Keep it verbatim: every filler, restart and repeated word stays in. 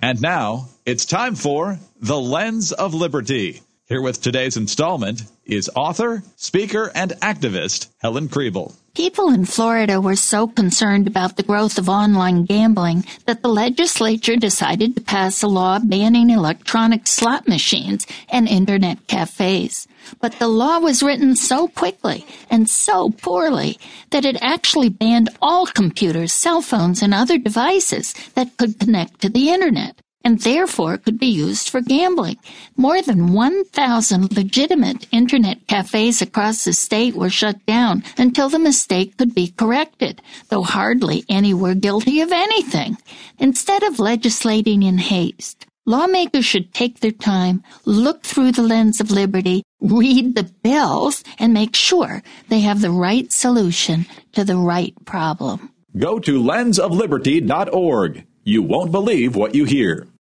And now, it's time for The Lens of Liberty. Here with today's installment is author, speaker, and activist Helen Kriebel. People in Florida were so concerned about the growth of online gambling that the legislature decided to pass a law banning electronic slot machines and internet cafes. But the law was written so quickly and so poorly that it actually banned all computers, cell phones, and other devices that could connect to the internet, and therefore could be used for gambling. More than one thousand legitimate internet cafes across the state were shut down until the mistake could be corrected, though hardly any were guilty of anything. Instead of legislating in haste, lawmakers should take their time, look through the lens of liberty, read the bills, and make sure they have the right solution to the right problem. Go to lens of liberty dot org. You won't believe what you hear.